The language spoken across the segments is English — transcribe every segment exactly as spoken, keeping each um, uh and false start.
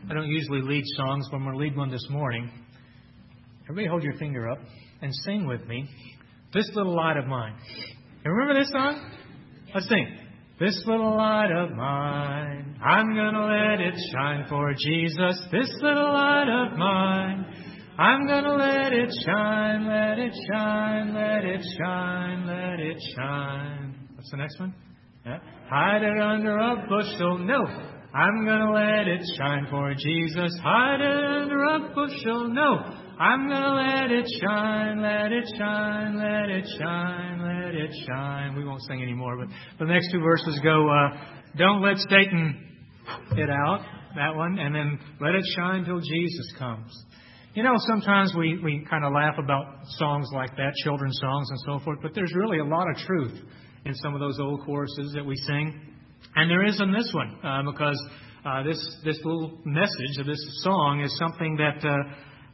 I don't usually lead songs, but I'm going to lead one this morning. Everybody hold your finger up and sing with me, This Little Light of Mine. You remember this song? Let's sing. This little light of mine, I'm going to let it shine for Jesus. This little light of mine, I'm going to let it shine, let it shine, let it shine, let it shine. What's the next one? Yeah. Hide it under a bushel. No. I'm going to let it shine for Jesus. Hide it under a bushel. No. I'm going to let it shine, let it shine, let it shine, let it shine. We won't sing anymore, but the next two verses go, uh, don't let Satan it out, that one, and then let it shine till Jesus comes. You know, sometimes we, we kind of laugh about songs like that, children's songs and so forth, but there's really a lot of truth in some of those old choruses that we sing. And there is in this one, uh, because uh, this this little message of this song is something that, uh,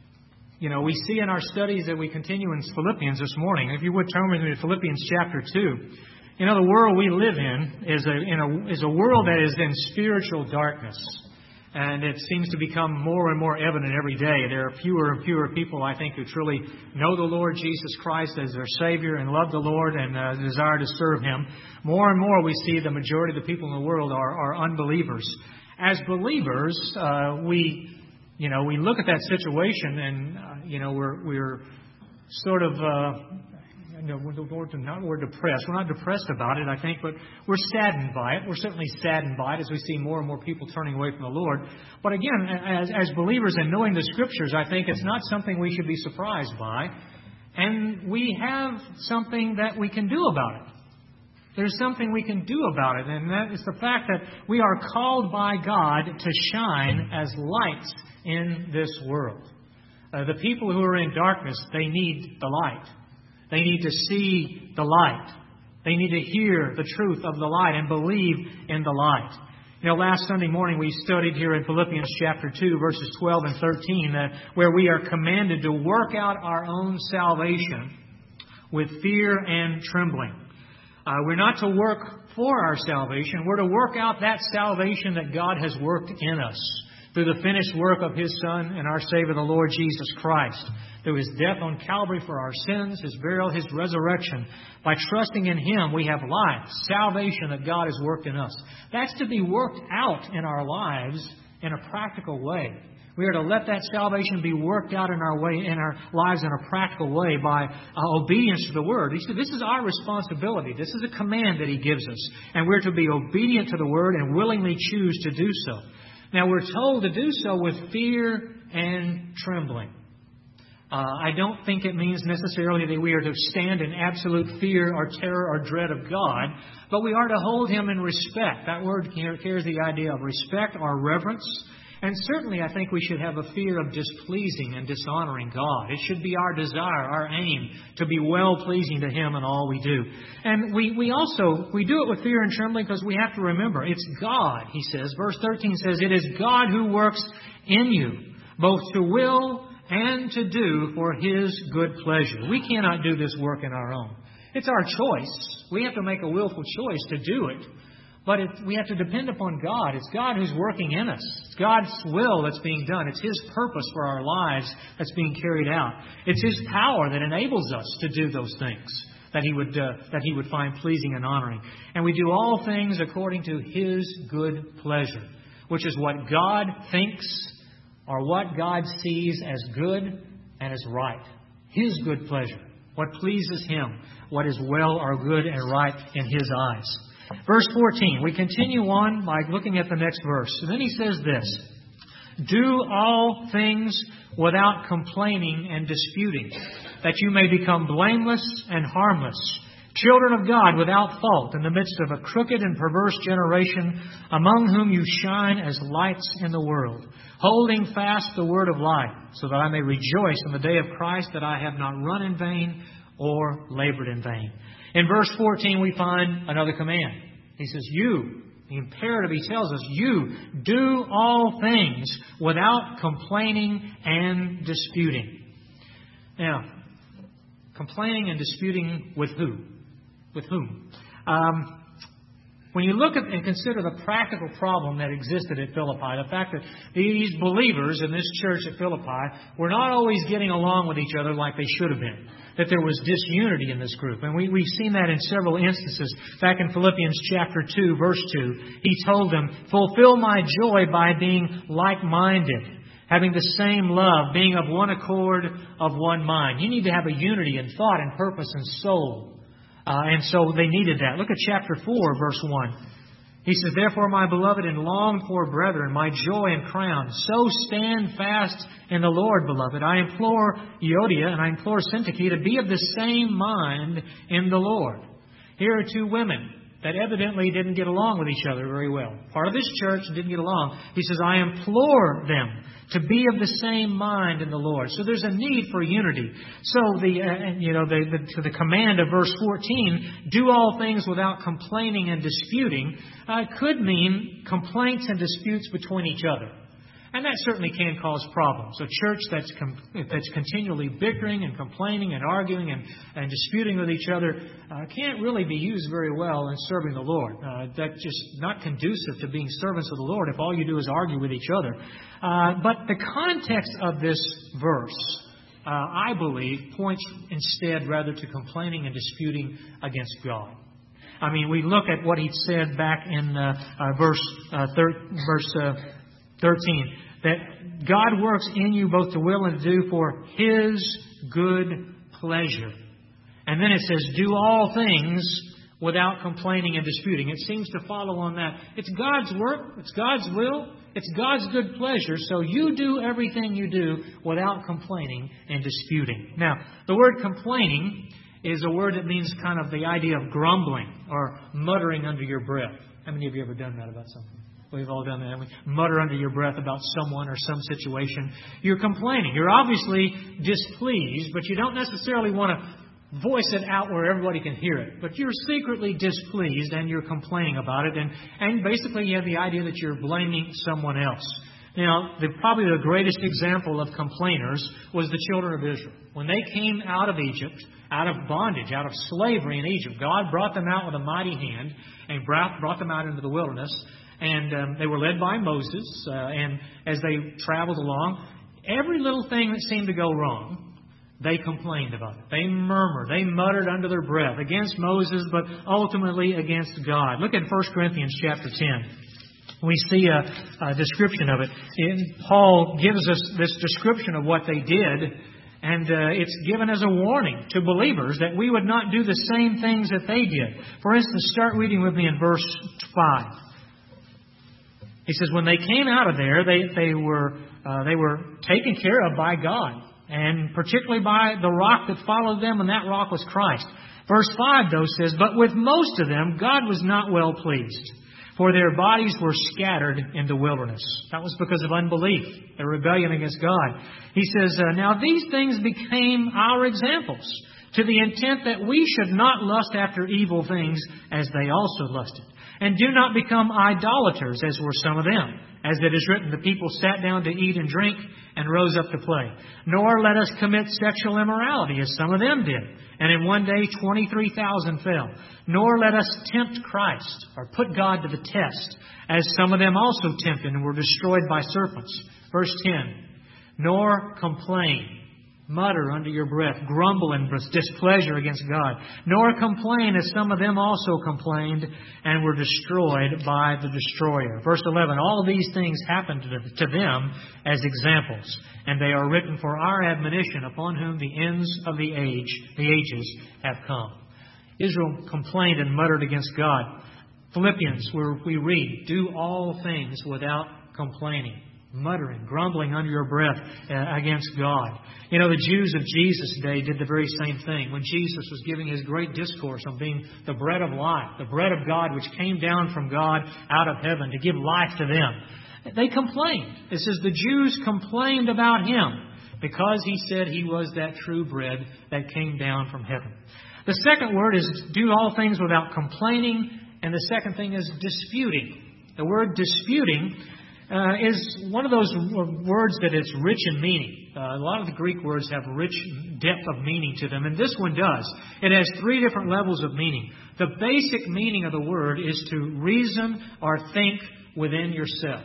you know, we see in our studies that we continue in Philippians this morning. If you would turn with me to Philippians chapter two. You know, the world we live in is a, in a, is a world that is in spiritual darkness. And it seems to become more and more evident every day. There are fewer and fewer people, I think, who truly know the Lord Jesus Christ as their Savior and love the Lord and uh, desire to serve Him. More and more we see the majority of the people in the world are, are unbelievers. As believers, uh, we, you know, we look at that situation and, uh, you know, we're, we're sort of... Uh, No, we're not we're depressed. We're not depressed about it, I think, but we're saddened by it. We're certainly saddened by it as we see more and more people turning away from the Lord. But again, as, as believers and knowing the Scriptures, I think it's not something we should be surprised by. And we have something that we can do about it. There's something we can do about it, and that is the fact that we are called by God to shine as lights in this world. Uh, the people who are in darkness, they need the light. They need to see the light. They need to hear the truth of the light and believe in the light. You know, last Sunday morning we studied here in Philippians chapter two, verses twelve and thirteen, uh, where we are commanded to work out our own salvation with fear and trembling. Uh, we're not to work for our salvation. We're to work out that salvation that God has worked in us through the finished work of His Son and our Savior, the Lord Jesus Christ. Through His death on Calvary for our sins, His burial, His resurrection. By trusting in Him, we have life, salvation that God has worked in us. That's to be worked out in our lives in a practical way. We are to let that salvation be worked out in our way, in our lives in a practical way by uh, obedience to the Word. He said, this is our responsibility. This is a command that He gives us. And we're to be obedient to the Word and willingly choose to do so. Now, we're told to do so with fear and trembling. Uh, I don't think it means necessarily that we are to stand in absolute fear or terror or dread of God, but we are to hold Him in respect. That word carries the idea of respect or reverence. And certainly I think we should have a fear of displeasing and dishonoring God. It should be our desire, our aim, to be well-pleasing to Him in all we do. And we, we also, we do it with fear and trembling because we have to remember, it's God, he says. Verse thirteen says, it is God who works in you, both to will and to do for His good pleasure. We cannot do this work in our own. It's our choice. We have to make a willful choice to do it. But it, we have to depend upon God. It's God who's working in us. It's God's will that's being done. It's His purpose for our lives that's being carried out. It's His power that enables us to do those things that He would uh, that He would find pleasing and honoring. And we do all things according to His good pleasure, which is what God thinks or what God sees as good and as right. His good pleasure. What pleases Him. What is well or good and right in His eyes. Verse fourteen. We continue on by looking at the next verse. And then he says this. Do all things without complaining and disputing, that you may become blameless and harmless, children of God without fault in the midst of a crooked and perverse generation, among whom you shine as lights in the world, holding fast the word of life, so that I may rejoice in the day of Christ, that I have not run in vain or labored in vain. In verse fourteen, we find another command. He says, you, the imperative, he tells us, you do all things without complaining and disputing. Now, complaining and disputing with who? With whom? Um, When you look at and consider the practical problem that existed at Philippi, the fact that these believers in this church at Philippi were not always getting along with each other like they should have been, that there was disunity in this group. And we, we've seen that in several instances. Back in Philippians chapter two, verse two, he told them, "Fulfill my joy by being like-minded, having the same love, being of one accord, of one mind." You need to have a unity in thought and purpose and soul. Uh, and so they needed that. Look at chapter four, verse one. He says, "Therefore, my beloved and longed-for brethren, my joy and crown, so stand fast in the Lord, beloved. I implore Euodia and I implore Syntyche to be of the same mind in the Lord." Here are two women that evidently didn't get along with each other very well. Part of this church didn't get along. He says, "I implore them to be of the same mind in the Lord." So there's a need for unity. So the uh, you know the, the to the command of verse fourteen, "Do all things without complaining and disputing," uh, could mean complaints and disputes between each other. And that certainly can cause problems. A church that's com- that's continually bickering and complaining and arguing and, and disputing with each other uh, can't really be used very well in serving the Lord. Uh, that's just not conducive to being servants of the Lord if all you do is argue with each other. Uh, but the context of this verse, uh, I believe, points instead rather to complaining and disputing against God. I mean, we look at what he said back in uh, uh, verse uh, thir- verse. Uh, thirteen, that God works in you both to will and to do for His good pleasure. And then it says, "Do all things without complaining and disputing." It seems to follow on that. It's God's work. It's God's will. It's God's good pleasure. So you do everything you do without complaining and disputing. Now, the word complaining is a word that means kind of the idea of grumbling or muttering under your breath. How many of you have ever done that about something? We've all done that. We mutter under your breath about someone or some situation. You're complaining. You're obviously displeased, but you don't necessarily want to voice it out where everybody can hear it. But you're secretly displeased and you're complaining about it. And, and basically you have the idea that you're blaming someone else. Now, the, probably the greatest example of complainers was the children of Israel. When they came out of Egypt, out of bondage, out of slavery in Egypt, God brought them out with a mighty hand and brought, brought them out into the wilderness. And um, they were led by Moses, uh, and as they traveled along, every little thing that seemed to go wrong, they complained about it. They murmured, they muttered under their breath against Moses, but ultimately against God. Look at First Corinthians chapter ten. We see a, a description of it. And Paul gives us this description of what they did, and uh, it's given as a warning to believers that we would not do the same things that they did. For instance, start reading with me in verse five. He says, "When they came out of there, they, they were uh, they were taken care of by God, and particularly by the rock that followed them, and that rock was Christ." Verse five, though, says, "But with most of them, God was not well pleased, for their bodies were scattered in the wilderness." That was because of unbelief, their rebellion against God. He says, uh, "Now these things became our examples, to the intent that we should not lust after evil things as they also lusted. And do not become idolaters, as were some of them. As it is written, the people sat down to eat and drink and rose up to play. Nor let us commit sexual immorality, as some of them did. And in one day twenty-three thousand fell. Nor let us tempt Christ, or put God to the test, as some of them also tempted and were destroyed by serpents." Verse ten, "Nor complain, mutter under your breath, grumble in displeasure against God. Nor complain, as some of them also complained and were destroyed by the destroyer." Verse eleven, "All these things happened to them as examples, and they are written for our admonition, upon whom the ends of the age, the ages have come." Israel complained and muttered against God. Philippians, where we read, "Do all things without complaining." Muttering, grumbling under your breath uh, against God. You know, the Jews of Jesus' day did the very same thing. When Jesus was giving His great discourse on being the bread of life, the bread of God which came down from God out of heaven to give life to them, they complained. It says the Jews complained about Him because He said He was that true bread that came down from heaven. The second word is do all things without complaining, and the second thing is disputing. The word disputing uh, is one of those words that is rich in meaning. Uh, a lot of the Greek words have rich depth of meaning to them, and this one does. It has three different levels of meaning. The basic meaning of the word is to reason or think within yourself.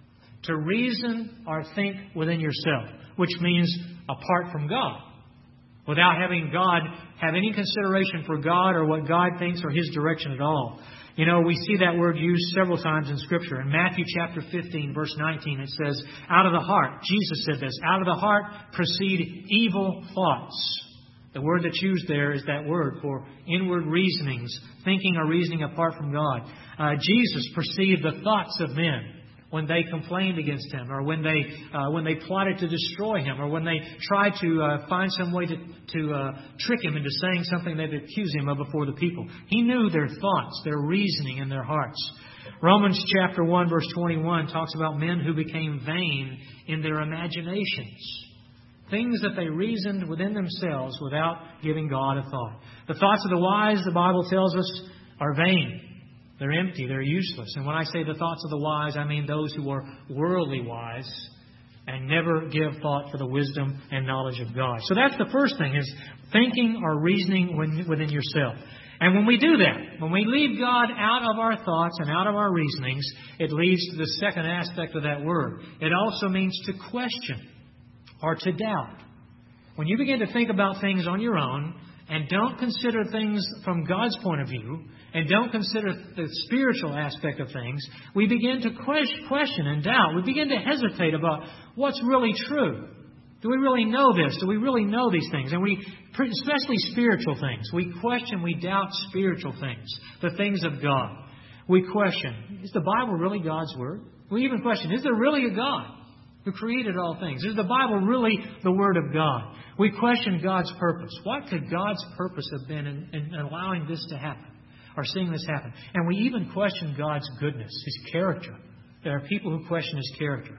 To reason or think within yourself, which means apart from God. Without having God have any consideration for God or what God thinks or His direction at all. You know, we see that word used several times in Scripture. In Matthew chapter fifteen, verse nineteen, it says, out of the heart, Jesus said this, out of the heart proceed evil thoughts. The word that's used there is that word for inward reasonings, thinking or reasoning apart from God. Uh, Jesus perceived the thoughts of men when they complained against Him, or when they uh, when they plotted to destroy Him, or when they tried to uh, find some way to, to uh, trick Him into saying something they'd accuse Him of before the people. He knew their thoughts, their reasoning in their hearts. Romans chapter one, verse twenty-one talks about men who became vain in their imaginations. Things that they reasoned within themselves without giving God a thought. The thoughts of the wise, the Bible tells us, are vain. They're empty. They're useless. And when I say the thoughts of the wise, I mean those who are worldly wise and never give thought for the wisdom and knowledge of God. So that's the first thing, is thinking or reasoning within yourself. And when we do that, when we leave God out of our thoughts and out of our reasonings, it leads to the second aspect of that word. It also means to question or to doubt. When you begin to think about things on your own and don't consider things from God's point of view, and don't consider the spiritual aspect of things, we begin to question and doubt. We begin to hesitate about what's really true. Do we really know this? Do we really know these things? And we, especially spiritual things, we question, we doubt spiritual things, the things of God. We question, is the Bible really God's Word? We even question, is there really a God who created all things? Is the Bible really the Word of God? We question God's purpose. What could God's purpose have been in, in allowing this to happen? Or seeing this happen. And we even question God's goodness, His character. There are people who question His character.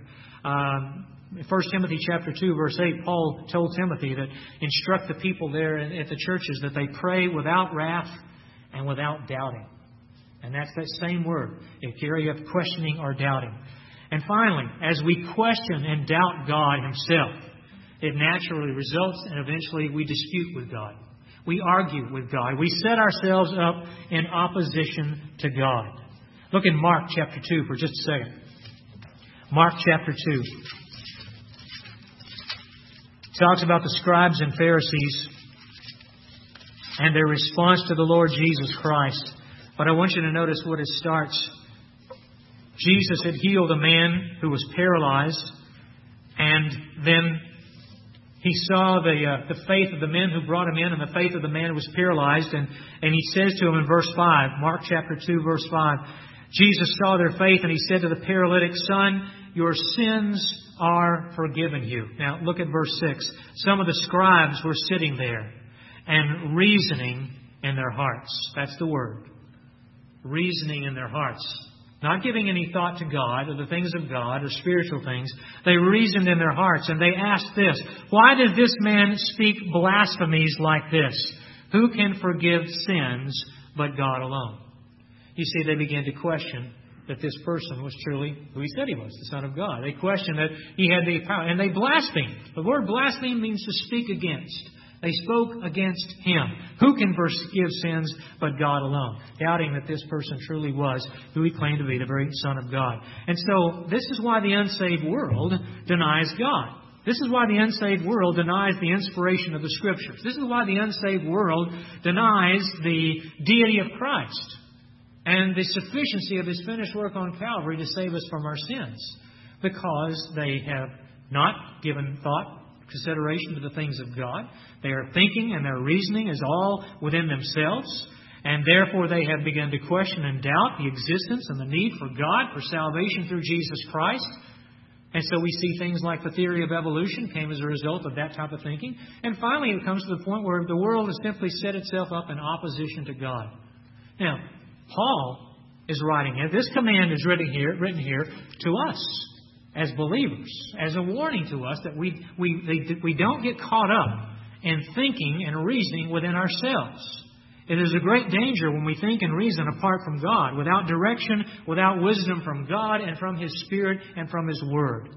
Um, First Timothy chapter two, verse eight, Paul told Timothy that instruct the people there at the churches that they pray without wrath and without doubting. And that's that same word. If you have questioning or doubting. And finally, as we question and doubt God Himself, it naturally results and eventually we dispute with God. We argue with God. We set ourselves up in opposition to God. Look in Mark chapter two for just a second. Mark chapter two. It talks about the scribes and Pharisees and their response to the Lord Jesus Christ. But I want you to notice what it starts. Jesus had healed a man who was paralyzed, and then He saw the uh, the faith of the men who brought him in, and the faith of the man who was paralyzed. And, and He says to him in verse five, Mark chapter two, verse five, Jesus saw their faith, and He said to the paralytic, Son, your sins are forgiven you. Now look at verse six. Some of the scribes were sitting there and reasoning in their hearts. That's the word. Reasoning in their hearts. Not giving any thought to God or the things of God or spiritual things. They reasoned in their hearts and they asked this, why does this man speak blasphemies like this? Who can forgive sins but God alone? You see, they began to question that this person was truly who he said he was, the Son of God. They questioned that he had the power, and they blasphemed. The word blaspheme means to speak against. They spoke against Him. Who can forgive sins but God alone? Doubting that this person truly was who he claimed to be, the very Son of God. And so this is why the unsaved world denies God. This is why the unsaved world denies the inspiration of the Scriptures. This is why the unsaved world denies the deity of Christ and the sufficiency of His finished work on Calvary to save us from our sins. Because they have not given thought, consideration to the things of God. They are thinking and their reasoning is all within themselves. And therefore they have begun to question and doubt the existence and the need for God, for salvation through Jesus Christ. And so we see things like the theory of evolution came as a result of that type of thinking. And finally it comes to the point where the world has simply set itself up in opposition to God. Now, Paul is writing it. This command is written here, written here to us as believers, as a warning to us that we we they, we don't get caught up in thinking and reasoning within ourselves. It is a great danger when we think and reason apart from God, without direction, without wisdom from God and from His Spirit and from His Word.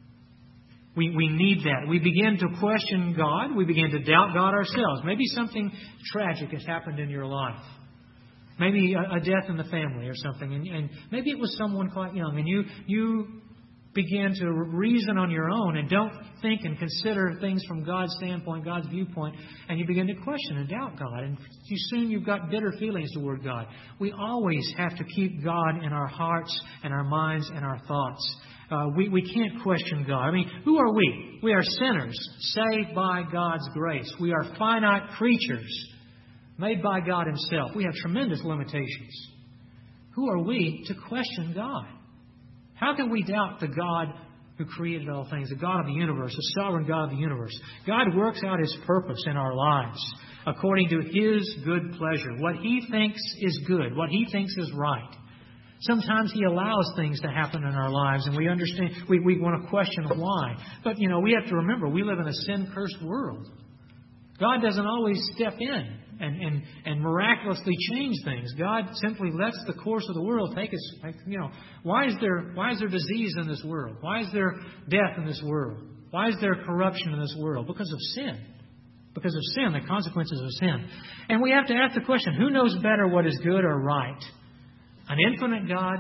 We, we need that. We begin to question God. We begin to doubt God ourselves. Maybe something tragic has happened in your life. Maybe a, a death in the family or something. And, and maybe it was someone quite young. And you, you begin to reason on your own and don't think and consider things from God's standpoint, God's viewpoint. And you begin to question and doubt God. And you soon you've got bitter feelings toward God. We always have to keep God in our hearts and our minds and our thoughts. Uh, we, we can't question God. I mean, who are we? We are sinners, saved by God's grace. We are finite creatures, made by God Himself. We have tremendous limitations. Who are we to question God? How can we doubt the God who created all things, the God of the universe, the sovereign God of the universe? God works out His purpose in our lives according to His good pleasure, what He thinks is good, what He thinks is right. Sometimes He allows things to happen in our lives, and we understand, we, we want to question why. But, you know, we have to remember, we live in a sin-cursed world. God doesn't always step in and, and, and miraculously change things. God simply lets the course of the world take its, you know, why is there, why is there disease in this world? Why is there death in this world? Why is there corruption in this world? Because of sin. Because of sin, the consequences of sin. And we have to ask the question, who knows better what is good or right? An infinite God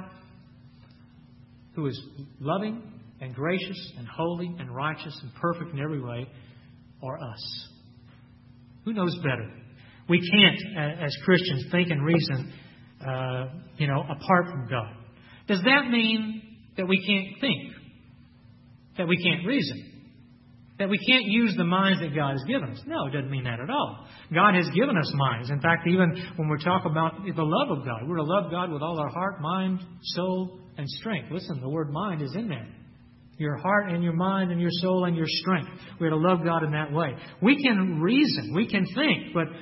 who is loving and gracious and holy and righteous and perfect in every way, or us? Who knows better? We can't, as Christians, think and reason, uh, you know, apart from God. Does that mean that we can't think? That we can't reason? That we can't use the minds that God has given us? No, it doesn't mean that at all. God has given us minds. In fact, even when we talk about the love of God, we're to love God with all our heart, mind, soul, and strength. Listen, the word mind is in there. Your heart and your mind and your soul and your strength. We're to love God in that way. We can reason, we can think, but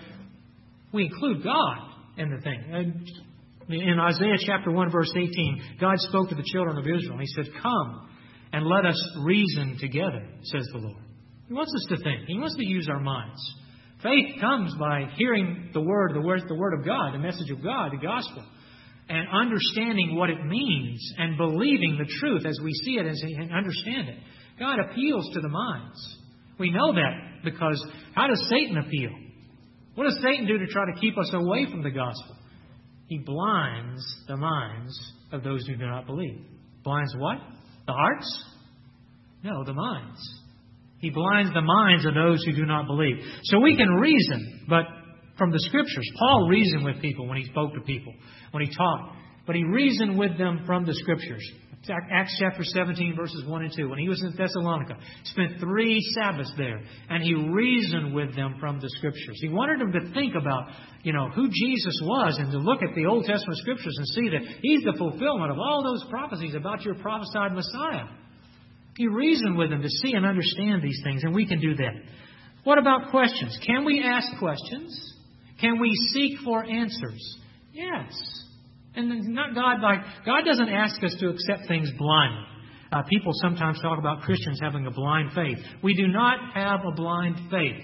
we include God in the thing. And in Isaiah chapter one, verse eighteen, God spoke to the children of Israel, and He said, "Come and let us reason together," says the Lord. He wants us to think. He wants to use our minds. Faith comes by hearing the Word, the Word, the Word of God, the message of God, the gospel, and understanding what it means and believing the truth as we see it and understand it. God appeals to the minds. We know that because how does Satan appeal? What does Satan do to try to keep us away from the gospel? He blinds the minds of those who do not believe. Blinds what? The hearts? No, the minds. He blinds the minds of those who do not believe. So we can reason, but from the Scriptures. Paul reasoned with people when he spoke to people, when he taught. But he reasoned with them from the Scriptures. Acts chapter seventeen, verses one and two. When he was in Thessalonica, spent three Sabbaths there, and he reasoned with them from the Scriptures. He wanted them to think about, you know, who Jesus was and to look at the Old Testament Scriptures and see that He's the fulfillment of all those prophecies about your prophesied Messiah. He reasoned with them to see and understand these things, and we can do that. What about questions? Can we ask questions? Can we seek for answers? Yes. And not God like God doesn't ask us to accept things blindly. Uh, people sometimes talk about Christians having a blind faith. We do not have a blind faith.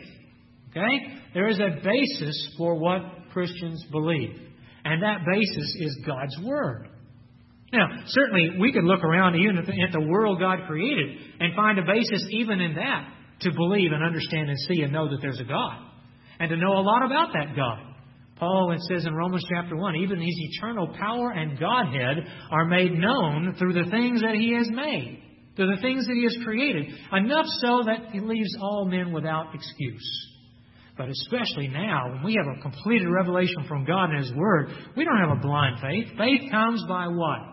Okay? There is a basis for what Christians believe. And that basis is God's Word. Now, certainly we could look around even at the, at the world God created and find a basis even in that to believe and understand and see and know that there's a God. And to know a lot about that God. Paul, it says in Romans chapter one, even His eternal power and Godhead are made known through the things that He has made, through the things that He has created, enough so that He leaves all men without excuse. But especially now, when we have a completed revelation from God and His Word, we don't have a blind faith. Faith comes by what?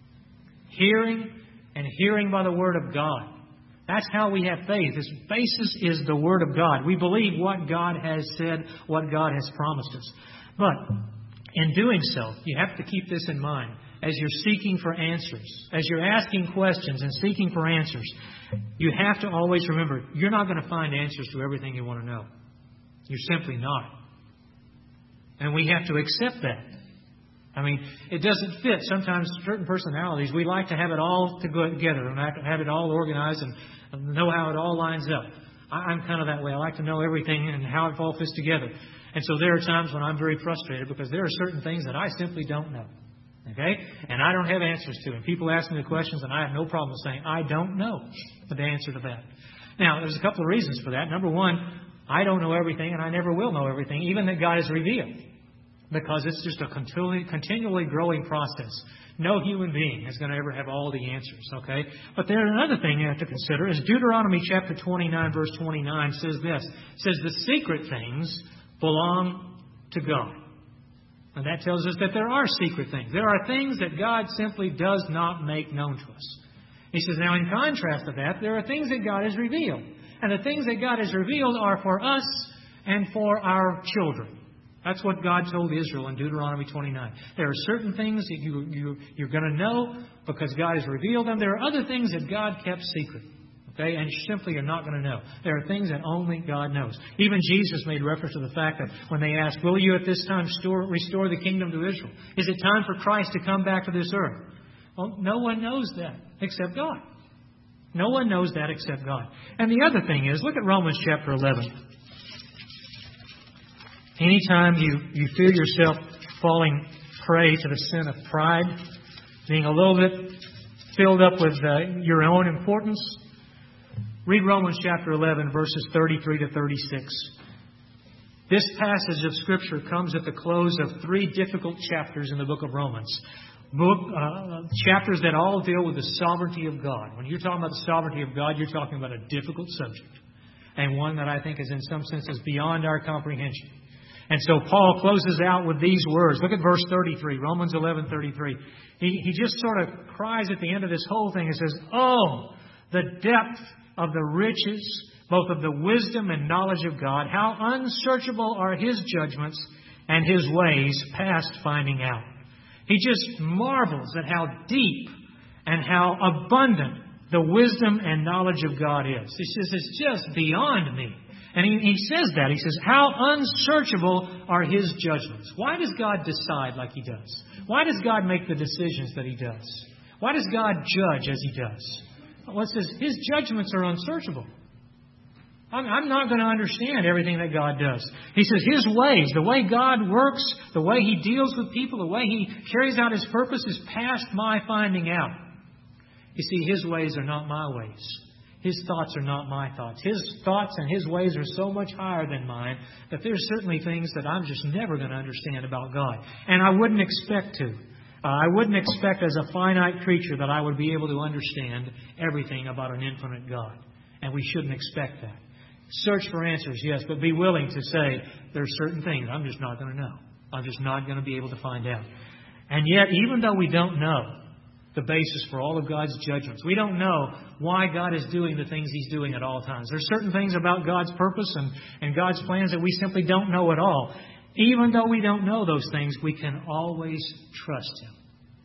Hearing, and hearing by the Word of God. That's how we have faith. Its basis is the Word of God. We believe what God has said, what God has promised us. But in doing so, you have to keep this in mind as you're seeking for answers, as you're asking questions and seeking for answers. You have to always remember, you're not going to find answers to everything you want to know. You're simply not. And we have to accept that. I mean, it doesn't fit. Sometimes certain personalities, we like to have it all together and have it all organized and know how it all lines up. I'm kind of that way. I like to know everything and how it all fits together. And so there are times when I'm very frustrated because there are certain things that I simply don't know. Okay? And I don't have answers to. And people ask me the questions, and I have no problem saying, I don't know the answer to that. Now, there's a couple of reasons for that. Number one, I don't know everything, and I never will know everything, even that God has revealed. Because it's just a continually, continually growing process. No human being is going to ever have all the answers, okay? But there's another thing you have to consider is Deuteronomy chapter twenty-nine, verse twenty-nine says this. It says, the secret things belong to God. And that tells us that there are secret things. There are things that God simply does not make known to us. He says, now in contrast to that, there are things that God has revealed. And the things that God has revealed are for us and for our children. That's what God told Israel in Deuteronomy twenty-nine. There are certain things that you, you, you're going to know because God has revealed them. There are other things that God kept secret. Okay? And you simply are not going to know. There are things that only God knows. Even Jesus made reference to the fact that when they asked, will you at this time restore, restore the kingdom to Israel? Is it time for Christ to come back to this earth? Well, no one knows that except God. No one knows that except God. And the other thing is, look at Romans chapter eleven. Anytime you, you feel yourself falling prey to the sin of pride, being a little bit filled up with uh, your own importance, read Romans chapter eleven, verses thirty-three to thirty-six. This passage of Scripture comes at the close of three difficult chapters in the book of Romans. Book, uh, chapters that all deal with the sovereignty of God. When you're talking about the sovereignty of God, you're talking about a difficult subject. And one that I think is in some senses beyond our comprehension. And so Paul closes out with these words. Look at verse thirty-three, Romans eleven thirty-three. He, he just sort of cries at the end of this whole thing and says, oh, the depth of the riches, both of the wisdom and knowledge of God. How unsearchable are His judgments and His ways past finding out. He just marvels at how deep and how abundant the wisdom and knowledge of God is. He says, it's just beyond me. And he, he says that. He says, how unsearchable are His judgments. Why does God decide like He does? Why does God make the decisions that He does? Why does God judge as He does? Well, it says His judgments are unsearchable. I'm, I'm not going to understand everything that God does. He says His ways, the way God works, the way He deals with people, the way He carries out His purpose is past my finding out. You see, His ways are not my ways. His thoughts are not my thoughts. His thoughts and His ways are so much higher than mine that there's certainly things that I'm just never going to understand about God. And I wouldn't expect to. Uh, I wouldn't expect as a finite creature that I would be able to understand everything about an infinite God. And we shouldn't expect that. Search for answers, yes, but be willing to say there's certain things I'm just not going to know. I'm just not going to be able to find out. And yet, even though we don't know the basis for all of God's judgments, we don't know why God is doing the things He's doing at all times. There's certain things about God's purpose and, and God's plans that we simply don't know at all. Even though we don't know those things, we can always trust Him.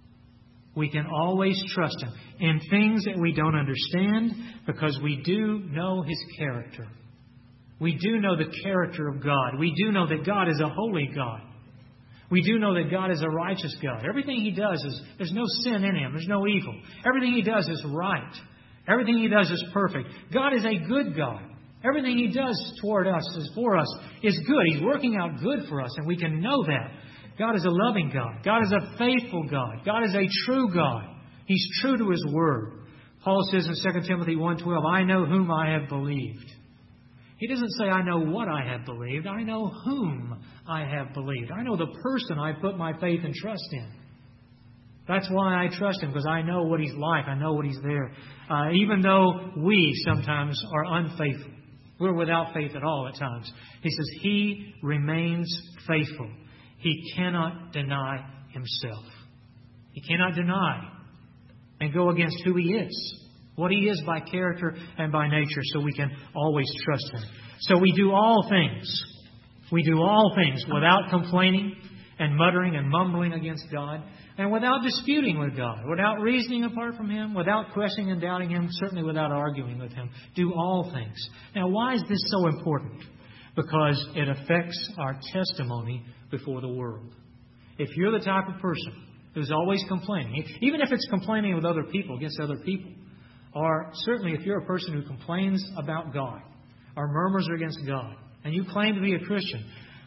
We can always trust Him in things that we don't understand because we do know His character. We do know the character of God. We do know that God is a holy God. We do know that God is a righteous God. Everything He does is, there's no sin in Him. There's no evil. Everything He does is right. Everything He does is perfect. God is a good God. Everything He does toward us, is for us, is good. He's working out good for us, and we can know that. God is a loving God. God is a faithful God. God is a true God. He's true to His Word. Paul says in Second Timothy one twelve, I know whom I have believed. He doesn't say, I know what I have believed. I know whom I have believed. I know the person I put my faith and trust in. That's why I trust Him, because I know what He's like. I know what He's there. Uh, even though we sometimes are unfaithful. We're without faith at all at times. He says He remains faithful. He cannot deny Himself. He cannot deny and go against who He is. What He is by character and by nature, so we can always trust Him. So we do all things. We do all things without complaining and muttering and mumbling against God, and without disputing with God, without reasoning apart from Him, without questioning and doubting Him, certainly without arguing with Him. Do all things. Now, why is this so important? Because it affects our testimony before the world. If you're the type of person who's always complaining, even if it's complaining with other people, against other people, or certainly if you're a person who complains about God or murmurs against God, and you claim to be a Christian,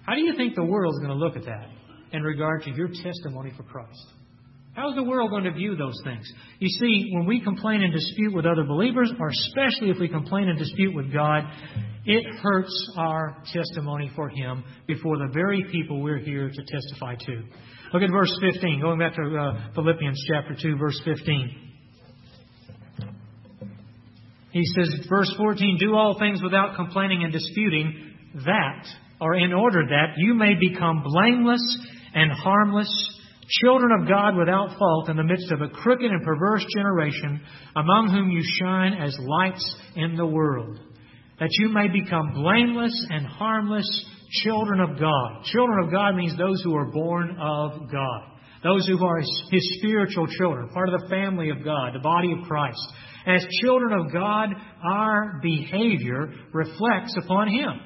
How do you think the world's going to look at that in regard to your testimony for Christ? How's the world going to view those things? You see, when we complain and dispute with other believers, or especially if we complain and dispute with God, it hurts our testimony for Him before the very people we're here to testify to. Look at verse fifteen, going back to uh, Philippians chapter two, verse fifteen. He says, verse fourteen, do all things without complaining and disputing, that, or in order that you may become blameless and harmless, children of God without fault in the midst of a crooked and perverse generation, among whom you shine as lights in the world, that you may become blameless and harmless, children of God. Children of God means those who are born of God, those who are His spiritual children, part of the family of God, the body of Christ. As children of God, our behavior reflects upon Him.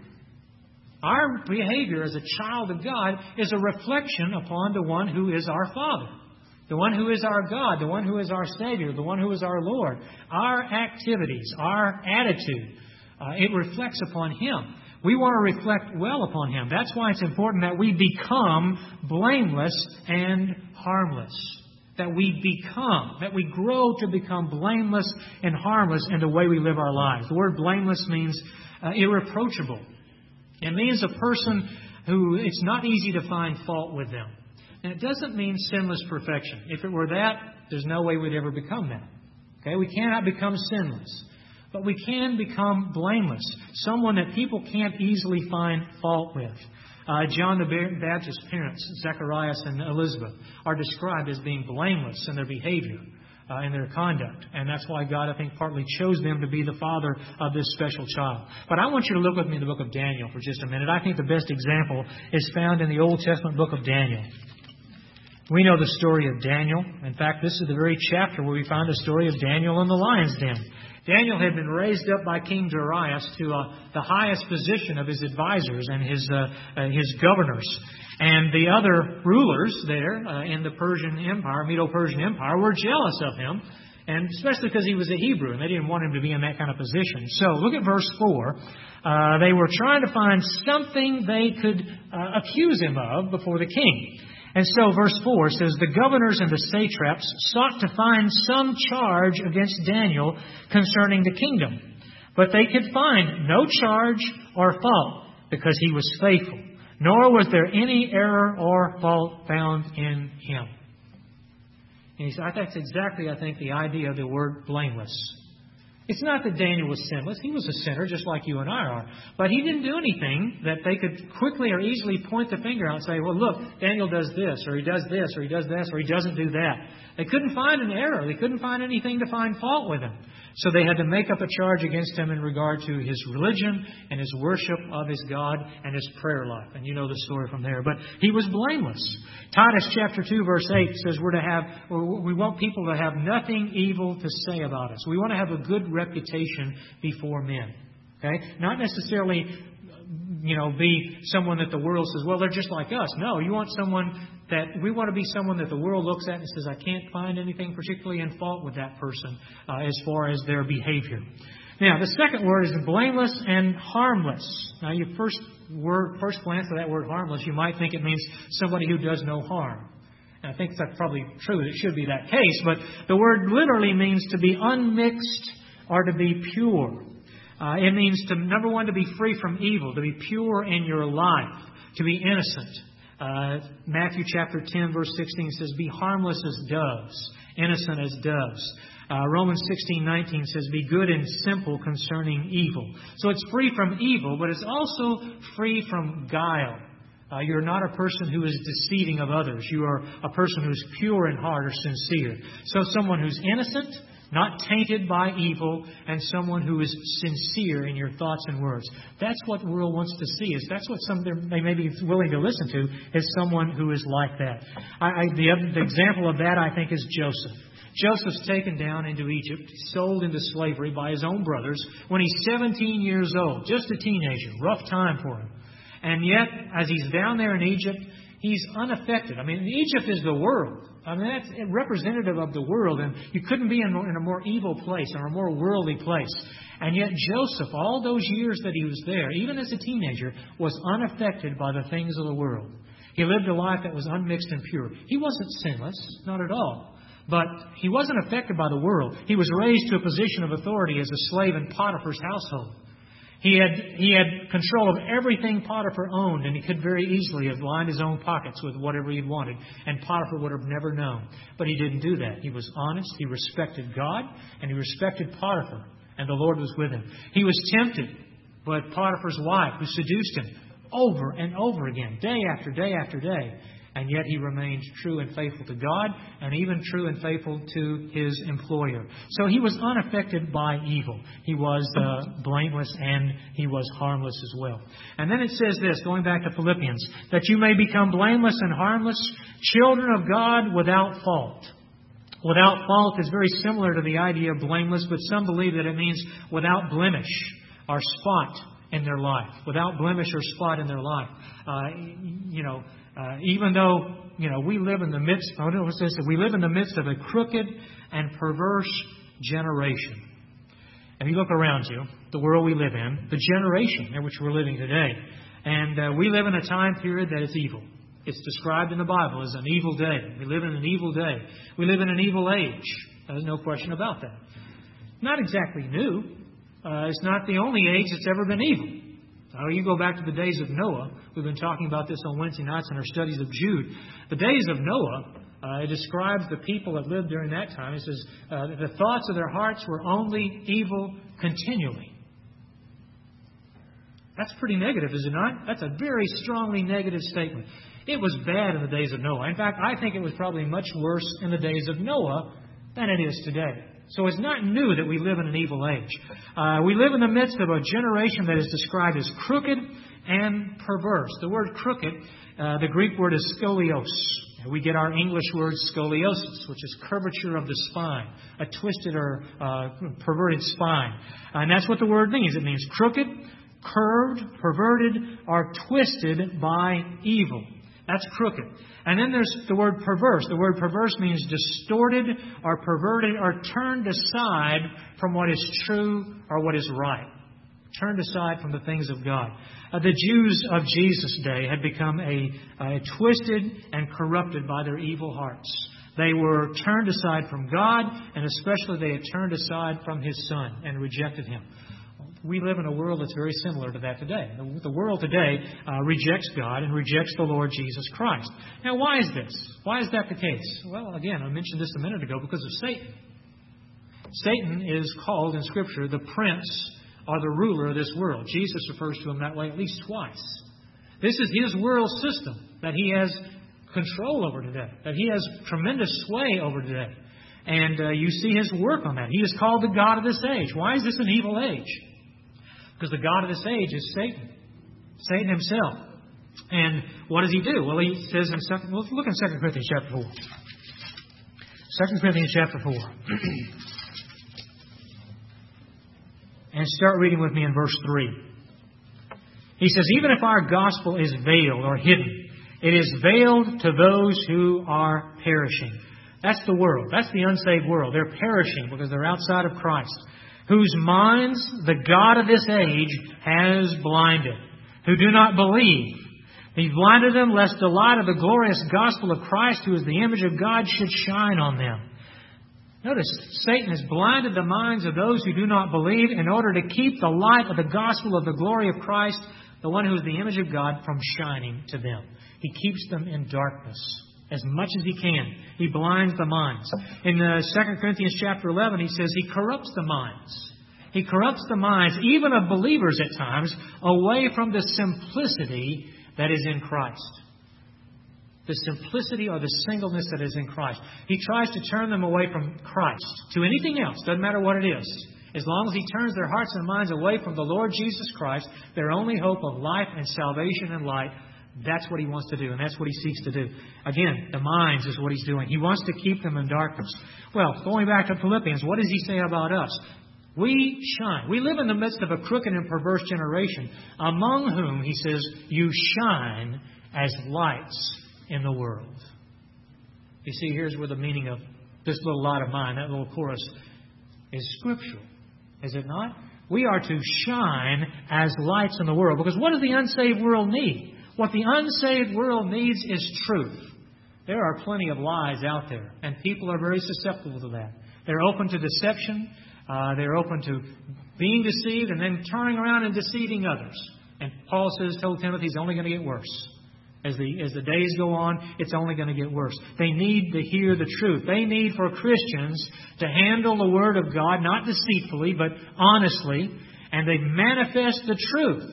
Our behavior as a child of God is a reflection upon the one who is our Father, the one who is our God, the one who is our Savior, the one who is our Lord. Our activities, our attitude, uh, it reflects upon Him. We want to reflect well upon Him. That's why it's important that we become blameless and harmless. That we become, that we grow to become blameless and harmless in the way we live our lives. The word blameless means uh, irreproachable. It means a person who it's not easy to find fault with them. And it doesn't mean sinless perfection. If it were that, there's no way we'd ever become that. Okay, we cannot become sinless. But we can become blameless. Someone that people can't easily find fault with. Uh, John the Baptist's parents, Zacharias and Elizabeth, are described as being blameless in their behavior, uh, in their conduct. And that's why God, I think, partly chose them to be the father of this special child. But I want you to look with me in the book of Daniel for just a minute. I think the best example is found in the Old Testament book of Daniel. We know the story of Daniel. In fact, this is the very chapter where we find the story of Daniel in the lion's den. Daniel had been raised up by King Darius to uh, the highest position of his advisors and his uh, uh, his governors. And the other rulers there uh, in the Persian Empire, Medo-Persian Empire, were jealous of him, and especially because he was a Hebrew, and they didn't want him to be in that kind of position. So look at verse four. Uh, they were trying to find something they could uh, accuse him of before the king. And so verse four says, the governors and the satraps sought to find some charge against Daniel concerning the kingdom. But they could find no charge or fault because he was faithful, nor was there any error or fault found in him. And he said, that's exactly, I think, the idea of the word blameless. It's not that Daniel was sinless. He was a sinner just like you and I are. But he didn't do anything that they could quickly or easily point the finger out and say, well, look, Daniel does this, or he does this, or he does this, or he doesn't do that. They couldn't find an error. They couldn't find anything to find fault with him. So they had to make up a charge against him in regard to his religion and his worship of his God and his prayer life. And you know the story from there. But he was blameless. Titus chapter two verse eight says we're to have, we want people to have nothing evil to say about us. We want to have a good reputation before men. Okay? Not necessarily, you know, be someone that the world says, well, they're just like us. No, you want someone that, we want to be someone that the world looks at and says, I can't find anything particularly in fault with that person uh, as far as their behavior. Now, the second word is blameless and harmless. Now, your first word, first glance at that word harmless, you might think it means somebody who does no harm. And I think that's probably true. It should be that case. But the word literally means to be unmixed or to be pure. Uh, it means, to number one, to be free from evil, to be pure in your life, to be innocent. Uh, Matthew chapter ten, verse sixteen says, be harmless as doves, innocent as doves. Uh, Romans sixteen nineteen says, be good and simple concerning evil. So it's free from evil, but it's also free from guile. Uh, you're not a person who is deceiving of others. You are a person who's pure in heart or sincere. So someone who's innocent, not tainted by evil, and someone who is sincere in your thoughts and words. That's what the world wants to see. Is that's what some they may be willing to listen to, is someone who is like that. I, I, the, other, the example of that, I think, is Joseph. Joseph's taken down into Egypt, sold into slavery by his own brothers when he's seventeen years old, just a teenager. Rough time for him. And yet, as he's down there in Egypt, He's unaffected. I mean, Egypt is the world. I mean, that's representative of the world, and you couldn't be in, in a more evil place or a more worldly place. And yet Joseph, all those years that he was there, even as a teenager, was unaffected by the things of the world. He lived a life that was unmixed and pure. He wasn't sinless, not at all. But he wasn't affected by the world. He was raised to a position of authority as a slave in Potiphar's household. He had he had control of everything Potiphar owned, and he could very easily have lined his own pockets with whatever he wanted, and Potiphar would have never known. But he didn't do that. He was honest, he respected God, and he respected Potiphar, and the Lord was with him. He was tempted by Potiphar's wife, who seduced him over and over again, day after day after day. And yet he remained true and faithful to God, and even true and faithful to his employer. So he was unaffected by evil. He was uh, blameless, and he was harmless as well. And then it says this, going back to Philippians, that you may become blameless and harmless, children of God without fault. Without fault is very similar to the idea of blameless, but some believe that it means without blemish or spot in their life. Without blemish or spot in their life. Uh, you know, Uh, even though, you know, we live in the midst, oh, no, it says that we live in the midst of a crooked and perverse generation. And you look around you, the world we live in, the generation in which we're living today, and uh, we live in a time period that is evil. It's described in the Bible as an evil day. We live in an evil day. We live in an evil age. There's no question about that. Not exactly new. Uh, it's not the only age that's ever been evil. Uh, you go back to the days of Noah. We've been talking about this on Wednesday nights in our studies of Jude. The days of Noah, uh, it describes the people that lived during that time. It says, uh, the thoughts of their hearts were only evil continually. That's pretty negative, is it not? That's a very strongly negative statement. It was bad in the days of Noah. In fact, I think it was probably much worse in the days of Noah than it is today. So it's not new that we live in an evil age. Uh, we live in the midst of a generation that is described as crooked and perverse. The word crooked, uh, the Greek word is skolios. We get our English word scoliosis, which is curvature of the spine, a twisted or uh, perverted spine. And that's what the word means. It means crooked, curved, perverted, or twisted by evil. That's crooked. And then there's the word perverse. The word perverse means distorted or perverted or turned aside from what is true or what is right. Turned aside from the things of God. Uh, the Jews of Jesus' day had become a, a twisted and corrupted by their evil hearts. They were turned aside from God, and especially they had turned aside from His Son and rejected Him. We live in a world that's very similar to that today. The world today uh, rejects God and rejects the Lord Jesus Christ. Now, why is this? Why is that the case? Well, again, I mentioned this a minute ago because of Satan. Satan is called in Scripture the prince or the ruler of this world. Jesus refers to him that way at least twice. This is his world system that he has control over today, that he has tremendous sway over today. And uh, you see his work on that. He is called the God of this age. Why is this an evil age? Because the God of this age is Satan. Satan himself. And what does he do? Well, he says in second, well, look in Second Corinthians chapter four. Second Corinthians chapter four. And start reading with me in verse three. He says, even if our gospel is veiled or hidden, it is veiled to those who are perishing. That's the world. That's the unsaved world. They're perishing because they're outside of Christ. Whose minds the God of this age has blinded, who do not believe. He blinded them lest the light of the glorious gospel of Christ, who is the image of God, should shine on them. Notice, Satan has blinded the minds of those who do not believe in order to keep the light of the gospel of the glory of Christ, the one who is the image of God, from shining to them. He keeps them in darkness as much as he can. He blinds the minds. In uh, Second Corinthians chapter eleven, he says he corrupts the minds. He corrupts the minds, even of believers at times, away from the simplicity that is in Christ. The simplicity or the singleness that is in Christ. He tries to turn them away from Christ to anything else. Doesn't matter what it is. As long as he turns their hearts and minds away from the Lord Jesus Christ, their only hope of life and salvation and light, that's what he wants to do, and that's what he seeks to do. Again, the minds is what he's doing. He wants to keep them in darkness. Well, going back to Philippians, what does he say about us? We shine. We live in the midst of a crooked and perverse generation, among whom, he says, you shine as lights in the world. You see, here's where the meaning of this little light of mine, that little chorus, is scriptural. Is it not? We are to shine as lights in the world. Because what does the unsaved world need? What the unsaved world needs is truth. There are plenty of lies out there, and people are very susceptible to that. They're open to deception. Uh, they're open to being deceived and then turning around and deceiving others. And Paul says, told Timothy, it's only going to get worse. As the, as the days go on, it's only going to get worse. They need to hear the truth. They need for Christians to handle the Word of God, not deceitfully, but honestly, and they manifest the truth.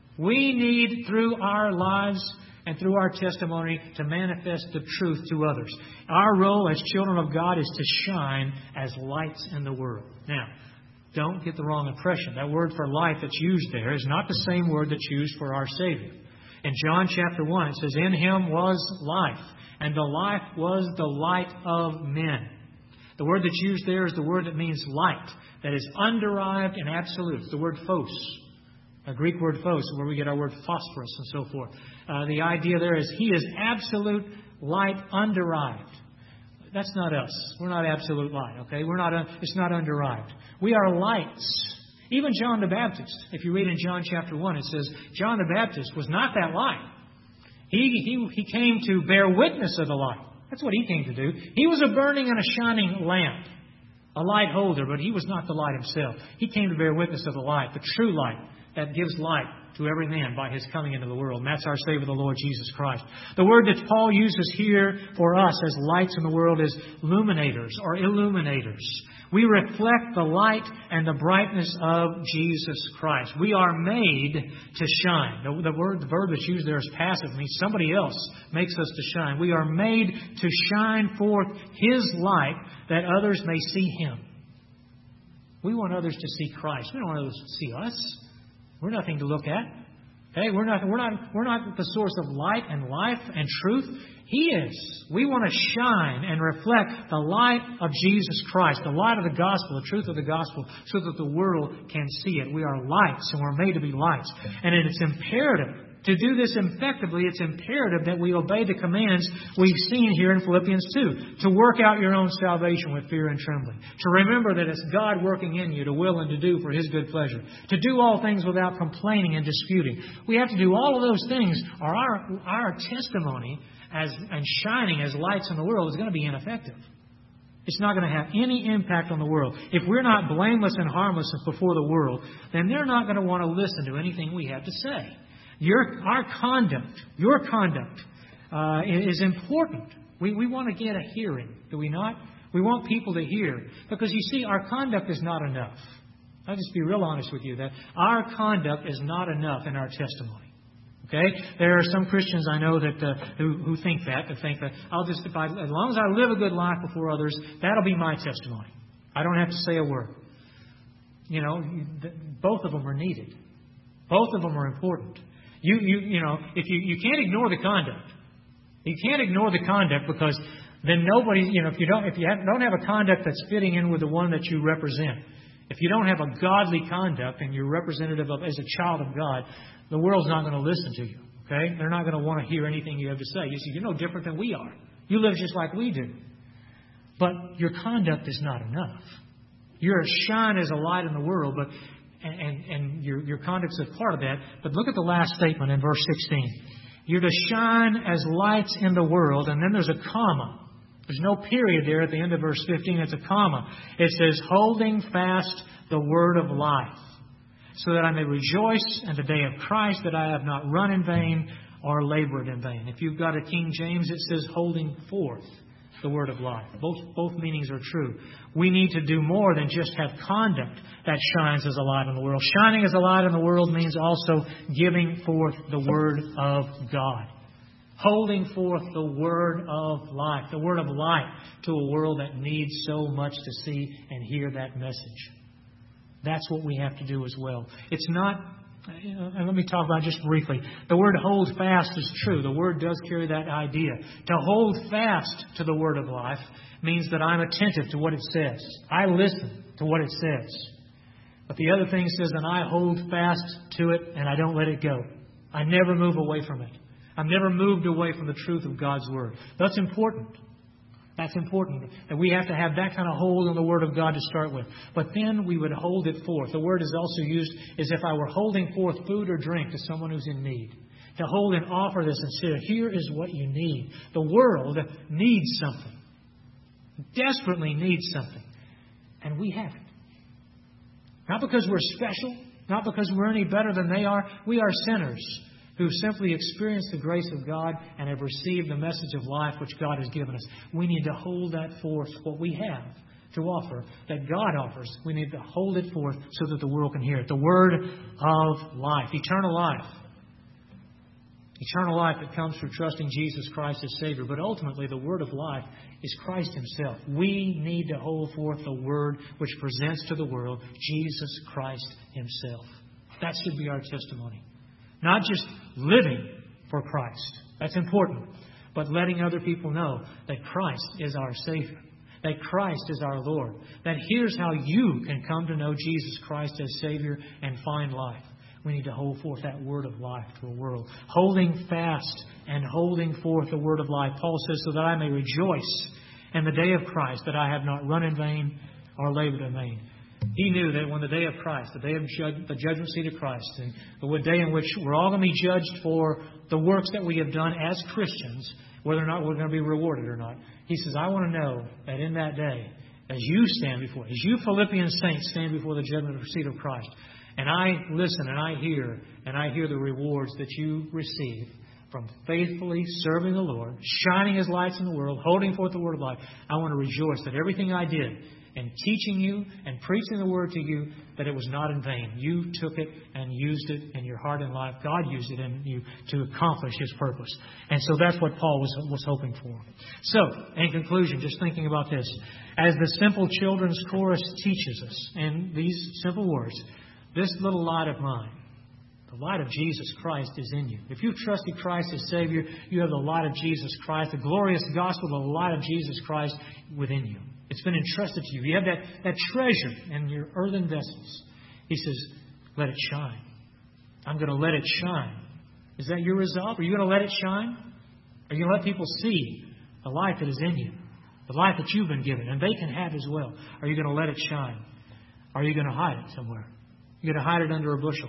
We need, through our lives and through our testimony, to manifest the truth to others. Our role as children of God is to shine as lights in the world. Now, don't get the wrong impression. That word for light that's used there is not the same word that's used for our Savior. In John chapter one, it says, in Him was life, and the life was the light of men. The word that's used there is the word that means light, that is underived and absolute. It's the word phos, a Greek word phos, where we get our word phosphorus and so forth. Uh, the idea there is He is absolute light underived. That's not us. We're not absolute light, okay? We're not. Uh, it's not underived. We are lights. Even John the Baptist, if you read in John chapter one, it says John the Baptist was not that light. He, he, he came to bear witness of the light. That's what he came to do. He was a burning and a shining lamp, a light holder, but he was not the light himself. He came to bear witness of the light, the true light that gives light to every man by His coming into the world. And that's our Savior, the Lord Jesus Christ. The word that Paul uses here for us as lights in the world is luminators or illuminators. We reflect the light and the brightness of Jesus Christ. We are made to shine. The, the word, the verb that's used there is passive. It means somebody else makes us to shine. We are made to shine forth His light that others may see Him. We want others to see Christ. We don't want others to see us. We're nothing to look at. Okay, we're not, we're not, we're not the source of light and life and truth. He is. We want to shine and reflect the light of Jesus Christ, the light of the gospel, the truth of the gospel, so that the world can see it. We are lights, and we're made to be lights. And it's imperative. To do this effectively, it's imperative that we obey the commands we've seen here in Philippians two. To work out your own salvation with fear and trembling. To remember that it's God working in you to will and to do for His good pleasure. To do all things without complaining and disputing. We have to do all of those things, or our, our testimony as and shining as lights in the world is going to be ineffective. It's not going to have any impact on the world. If we're not blameless and harmless before the world, then they're not going to want to listen to anything we have to say. Your, our conduct, your conduct uh, is important. We, we want to get a hearing, do we not? We want people to hear. Because you see, our conduct is not enough. I'll just be real honest with you that our conduct is not enough in our testimony. Okay? There are some Christians I know that uh, who, who think that, that think that I'll just, if I, as long as I live a good life before others, that'll be my testimony. I don't have to say a word. You know, both of them are needed. Both of them are important. You, you, you know, if you, you can't ignore the conduct. You can't ignore the conduct because then nobody, you know, if you don't, if you have, don't have a conduct that's fitting in with the one that you represent, if you don't have a godly conduct and you're representative of as a child of God, the world's not going to listen to you. Okay, they're not going to want to hear anything you have to say. You see, you're no different than we are. You live just like we do, but your conduct is not enough. You're a shine as a light in the world, but. And, and, and your, your conduct's a part of that. But look at the last statement in verse sixteen. You're to shine as lights in the world. And then there's a comma. There's no period there at the end of verse fifteen. It's a comma. It says, holding fast the word of life, so that I may rejoice in the day of Christ, that I have not run in vain or labored in vain. If you've got a King James, it says holding forth the word of life. Both, both meanings are true. We need to do more than just have conduct that shines as a light in the world. Shining as a light in the world means also giving forth the word of God. Holding forth the word of life, the word of life to a world that needs so much to see and hear that message. That's what we have to do as well. It's not, and let me talk about it just briefly. The word hold fast is true. The word does carry that idea. To hold fast to the word of life means that I'm attentive to what it says. I listen to what it says. But the other thing says that I hold fast to it and I don't let it go. I never move away from it. I've never moved away from the truth of God's Word. That's important. That's important. That we have to have that kind of hold on the Word of God to start with. But then we would hold it forth. The word is also used as if I were holding forth food or drink to someone who's in need. To hold and offer this and say, here is what you need. The world needs something. Desperately needs something. And we have it. Not because we're special. Not because we're any better than they are. We are sinners who simply experienced the grace of God and have received the message of life which God has given us. We need to hold that forth, what we have to offer, that God offers. We need to hold it forth so that the world can hear it. The Word of life, eternal life. Eternal life that comes through trusting Jesus Christ as Savior. But ultimately, the Word of life is Christ Himself. We need to hold forth the Word which presents to the world Jesus Christ Himself. That should be our testimony. Not just living for Christ. That's important. But letting other people know that Christ is our Savior. That Christ is our Lord. That here's how you can come to know Jesus Christ as Savior and find life. We need to hold forth that word of life to a world. Holding fast and holding forth the word of life. Paul says, so that I may rejoice in the day of Christ, that I have not run in vain or labored in vain. He knew that when the day of Christ, the day of judge, the judgment seat of Christ, and the day in which we're all going to be judged for the works that we have done as Christians, whether or not we're going to be rewarded or not. He says, I want to know that in that day, as you stand before, as you Philippian saints stand before the judgment seat of Christ, and I listen and I hear, and I hear the rewards that you receive from faithfully serving the Lord, shining His lights in the world, holding forth the word of life, I want to rejoice that everything I did in teaching you and preaching the word to you, that it was not in vain. You took it and used it in your heart and life. God used it in you to accomplish His purpose. And so that's what Paul was, was hoping for. So, in conclusion, just thinking about this, as the Simple Children's Chorus teaches us in these simple words, this little light of mine, the light of Jesus Christ is in you. If you've trusted Christ as Savior, you have the light of Jesus Christ, the glorious gospel, the light of Jesus Christ within you. It's been entrusted to you. You have that, that treasure in your earthen vessels. He says, let it shine. I'm going to let it shine. Is that your resolve? Are you going to let it shine? Are you going to let people see the light that is in you? The light that you've been given, and they can have as well. Are you going to let it shine? Are you going to hide it somewhere? You're going to hide it under a bushel.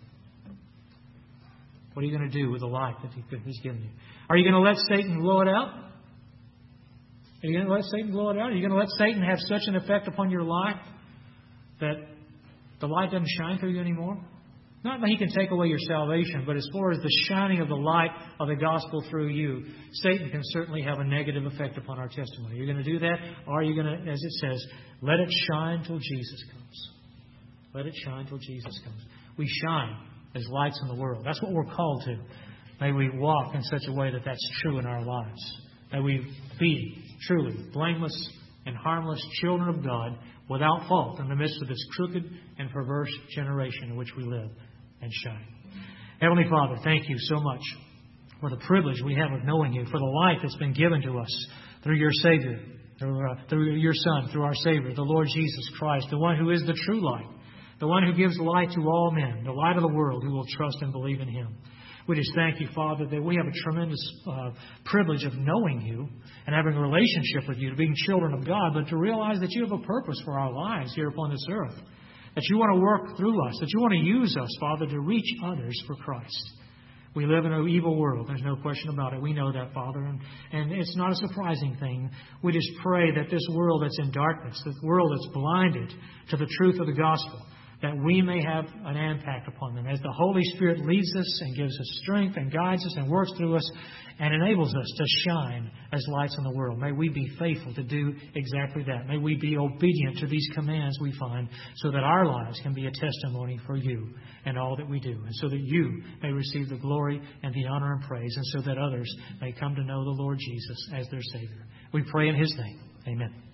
What are you going to do with the light that He's given you? Are you going to let Satan blow it out? Are you going to let Satan blow it out? Are you going to let Satan have such an effect upon your life that the light doesn't shine through you anymore? Not that he can take away your salvation, but as far as the shining of the light of the gospel through you, Satan can certainly have a negative effect upon our testimony. Are you going to do that? Or are you going to, as it says, let it shine till Jesus comes? Let it shine till Jesus comes. We shine as lights in the world. That's what we're called to. May we walk in such a way that that's true in our lives. May we be truly blameless and harmless children of God without fault in the midst of this crooked and perverse generation in which we live and shine. Heavenly Father, thank You so much for the privilege we have of knowing You, for the life that's been given to us through Your Savior, through, uh, through Your Son, through our Savior, the Lord Jesus Christ, the one who is the true light, the one who gives light to all men, the light of the world who will trust and believe in Him. We just thank You, Father, that we have a tremendous uh, privilege of knowing You and having a relationship with You, to being children of God, but to realize that You have a purpose for our lives here upon this earth, that You want to work through us, that You want to use us, Father, to reach others for Christ. We live in an evil world. There's no question about it. We know that, Father, and, and it's not a surprising thing. We just pray that this world that's in darkness, this world that's blinded to the truth of the gospel, that we may have an impact upon them as the Holy Spirit leads us and gives us strength and guides us and works through us and enables us to shine as lights in the world. May we be faithful to do exactly that. May we be obedient to these commands we find so that our lives can be a testimony for You and all that we do, and so that You may receive the glory and the honor and praise, and so that others may come to know the Lord Jesus as their Savior. We pray in His name. Amen.